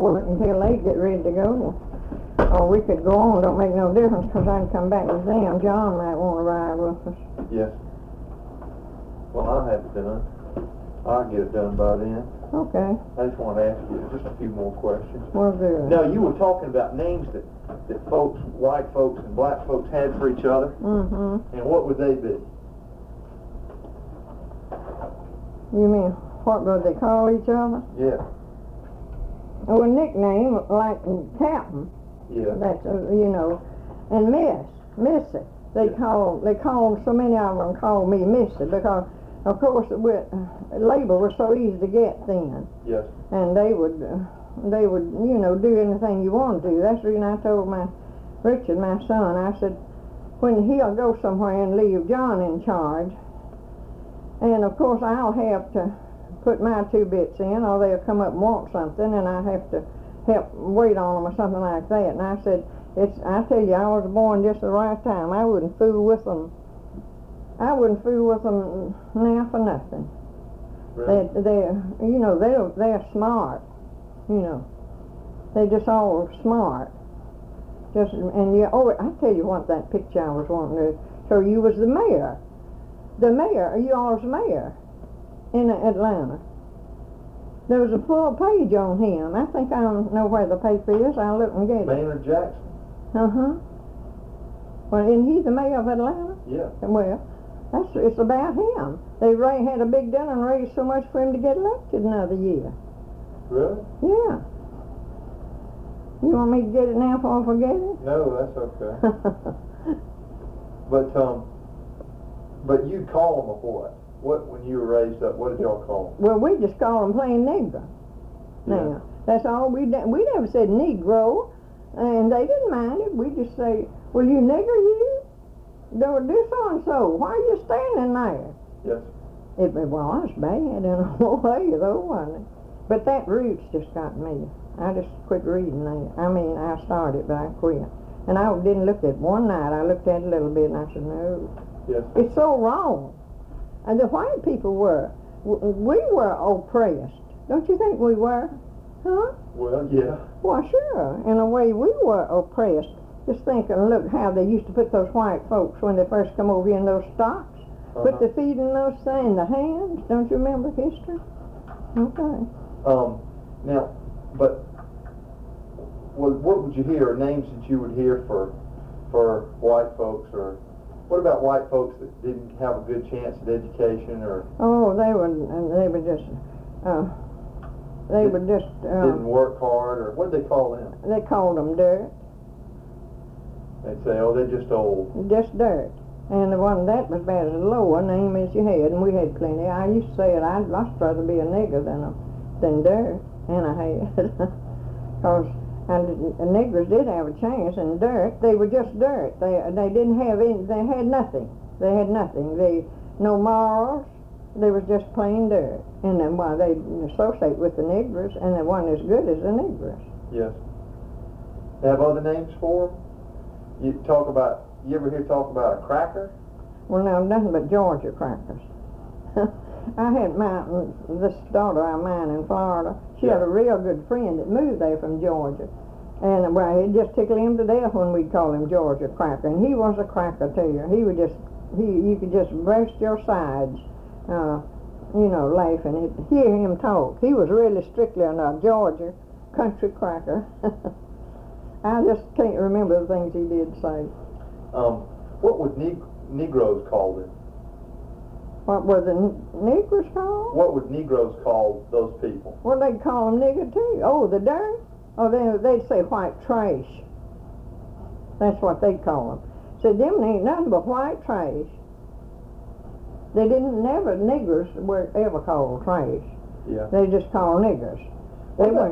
with it until they get ready to go. Or we could go on, don't make no difference, because I can come back with them. John might want to ride with us. Yes. Well, I'll have it done. I'll get it done by then. Okay. I just want to ask you just a few more questions. Well, good. Now, you were talking about names that folks, white folks and black folks had for each other. Mm-hmm. And what would they be? You mean, what would they call each other? Yeah. Oh, a nickname, like Captain. Yeah. That's, and Missy. They call so many of them call me Missy because, of course, labor was so easy to get then. Yes. And they would, do anything you wanted to. That's the reason I told Richard, my son, I said, when he'll go somewhere and leave John in charge, and of course I'll have to put my 2 bits in, or they'll come up and want something, and I have to help wait on them or something like that. And I said, I tell you, I was born just the right time. I wouldn't fool with them. I wouldn't fool with them now for nothing. Really? They're smart. They're just all smart. I tell you what, that picture I was wanting to show you was the mayor. The mayor, you all's mayor in Atlanta. There was a full page on him. I think I don't know where the paper is. I'll look and get it. Maynard Jackson. Uh-huh. Well, isn't he the mayor of Atlanta? Yeah. Well, it's about him. They had a big dinner and raised so much for him to get elected another year. Really? Yeah. You want me to get it now before I forget it? No, that's okay. But you call them a what? What, when you were raised up, what did y'all call them? Well, we just call them plain Negro. Now, that's all we did. We never said Negro, and they didn't mind it. We just say, well, you nigger, you? Do so-and-so. Why are you standing there? Yes. It was bad in a way, though, wasn't it? But that roots just got me. I just quit reading that. I mean, I started, but I quit. And I didn't look at it. One night I looked at it a little bit, and I said, no. Yes. It's so wrong. And the white people we were oppressed. Don't you think we were? Huh? Well, yeah. Well, sure. In a way, we were oppressed. Just think and look how they used to put those white folks when they first come over here in those stocks. Put the feet in those things, the hands. Don't you remember history? Okay. Now, but what would you hear, or names that you would hear for white folks, or what about white folks that didn't have a good chance at education, or? Oh, they were just didn't work hard, or what did they call them? They called them dirt. They'd say, oh, they're just old. Just dirt. And the one that was bad as a lower name as you had, and we had plenty. I used to say it, I'd much rather be a nigger than dirt, and I had. Because niggers did have a chance, and dirt, they were just dirt. They didn't have any, they had nothing. They had nothing. No morals. They was just plain dirt. And then they associate with the niggers, and they weren't as good as the niggers. Yes. They have other names for them? You ever hear talk about a cracker? Well, no, nothing but Georgia crackers. I had this daughter of mine in Florida. She had a real good friend that moved there from Georgia. And it just tickled him to death when we'd call him Georgia cracker. And he was a cracker to you. You could just burst your sides, laughing. Hear him talk. He was really strictly a Georgia country cracker. I just can't remember the things he did say. What would Negroes call them? What were the Negroes called? What would Negroes call those people? Well, they'd call them nigger too. Oh, the dirt? Oh, they'd say white trash. That's what they'd call them. Said them ain't nothing but white trash. Niggers were ever called trash. Yeah. They just called niggers. They weren't